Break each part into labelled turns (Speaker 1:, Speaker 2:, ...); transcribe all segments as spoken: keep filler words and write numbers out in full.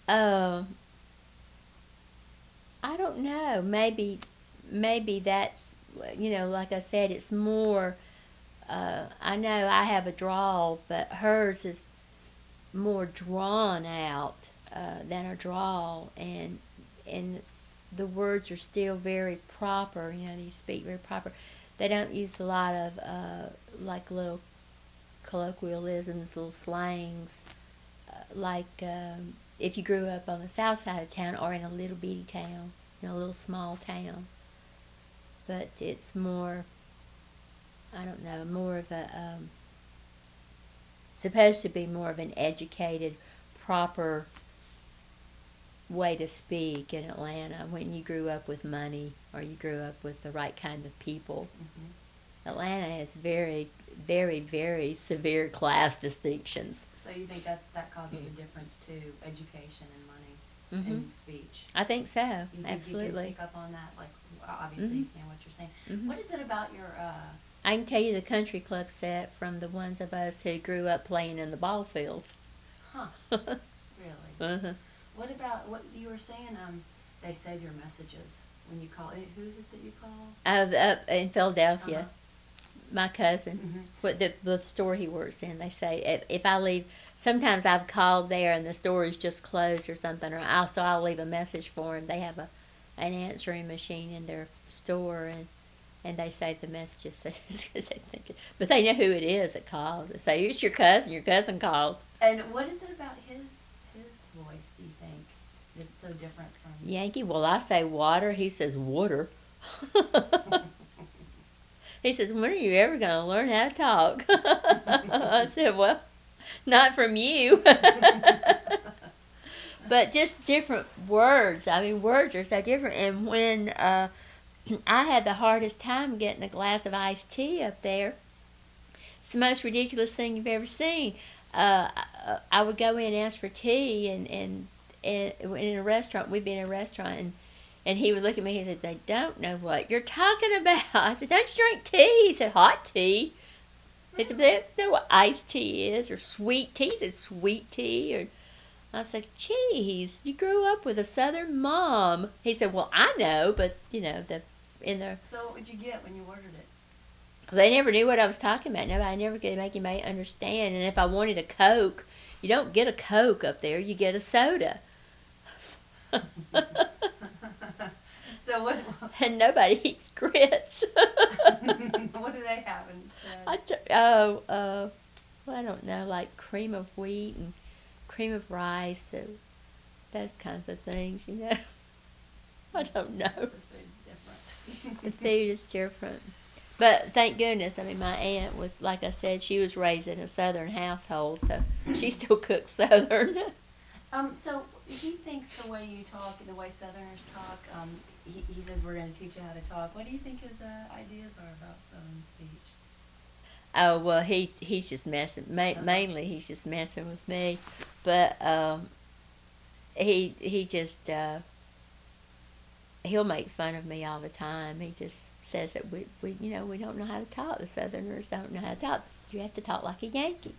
Speaker 1: Um, I don't know. Maybe, maybe that's, you know, like I said, it's more. Uh, I know I have a drawl, but hers is more drawn out uh, than a drawl, and and the words are still very proper. You know, you speak very proper. They don't use a lot of uh, like little colloquialisms, little slangs, uh, like um, if you grew up on the south side of town or in a little bitty town, you know, a little small town. But it's more, I don't know, more of a, um, supposed to be more of an educated, proper way to speak in Atlanta when you grew up with money or you grew up with the right kind of people.
Speaker 2: Mm-hmm.
Speaker 1: Atlanta has very, very, very severe class distinctions.
Speaker 2: So you think that that causes a difference too, education and money
Speaker 1: Mm-hmm.
Speaker 2: and speech?
Speaker 1: I think so.
Speaker 2: You think
Speaker 1: Absolutely.
Speaker 2: you can pick up on that? Like, obviously
Speaker 1: Mhm.
Speaker 2: you can, what you're saying.
Speaker 1: Mhm.
Speaker 2: What is it about your, uh,
Speaker 1: I can tell you the country club set from the ones of us who grew up playing in the ball fields.
Speaker 2: huh,
Speaker 1: uh-huh.
Speaker 2: really? What about, what you were saying, um, they save your messages when you call, eh, who is it that you call?
Speaker 1: Uh, up in Philadelphia,
Speaker 2: Uh-huh.
Speaker 1: my cousin,
Speaker 2: Mhm.
Speaker 1: what the, the store he works in, they say if, if I leave, sometimes I've called there and the store is just closed or something, or I'll, so I'll leave a message for him. They have a an answering machine in their store, and and they save the messages because they think, it, but they know who it is that called. They say it's your cousin. Your cousin called.
Speaker 2: And what is it about his his voice, do you think, that's so different from...
Speaker 1: Yankee. Well, I say water. He says water. He says, when are you ever going to learn how to talk? I said, well, not from you. But just different words. I mean, words are so different. And when uh, I had the hardest time getting a glass of iced tea up there, it's the most ridiculous thing you've ever seen. Uh, I, I would go in and ask for tea, and, and, and in a restaurant, we'd be in a restaurant, and And he would look at me and he said, they don't know what you're talking about. I said, don't you drink tea? He said, hot tea. He said, they don't know what iced tea is or sweet tea. He said, sweet tea. Or I said, geez, you grew up with a southern mom. He said, well, I know, but, you know, the in the...
Speaker 2: So what would you get when you ordered it?
Speaker 1: They never knew what I was talking about. Nobody, I never could make anybody understand. And if I wanted a Coke, you don't get a Coke up there. You get a soda.
Speaker 2: So what?
Speaker 1: And nobody eats grits.
Speaker 2: What do they have instead?
Speaker 1: I t- oh, uh, well, I don't know, like cream of wheat and cream of rice, so those kinds of things, you know. I don't know.
Speaker 2: The food's different.
Speaker 1: The food is different. But thank goodness, I mean, my aunt was, like I said, she was raised in a Southern household, so she still cooks Southern.
Speaker 2: Um, so he thinks the way you talk and the way Southerners talk, um, he, he says we're going to teach you how to talk. What do you think his uh, ideas are about Southern speech?
Speaker 1: Oh, well, he he's just messing, ma-
Speaker 2: Uh-huh.
Speaker 1: mainly he's just messing with me, but um, he he just, uh, he'll make fun of me all the time. He just says that we, we, you know, we don't know how to talk. The Southerners don't know how to talk. You have to talk like a Yankee.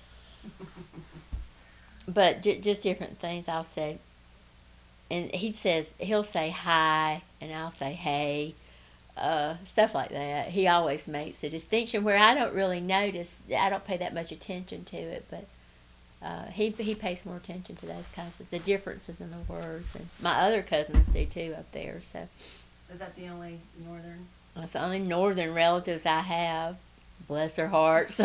Speaker 1: But j- just different things I'll say. And he says, he'll say hi, and I'll say hey, uh, stuff like that. He always makes a distinction where I don't really notice, I don't pay that much attention to it, but uh, he he pays more attention to those kinds of, the differences in the words. And my other cousins do too up there, so
Speaker 2: Is that the only northern?
Speaker 1: that's the only northern relatives I have. Bless their hearts.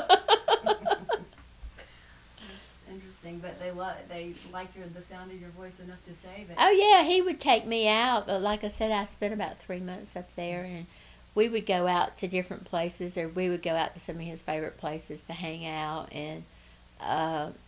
Speaker 2: Interesting, but they lo- they like your the sound of your voice enough to say that.
Speaker 1: Oh yeah, he would take me out. But like I said, I spent about three months up there, and we would go out to different places, or we would go out to some of his favorite places to hang out. And uh,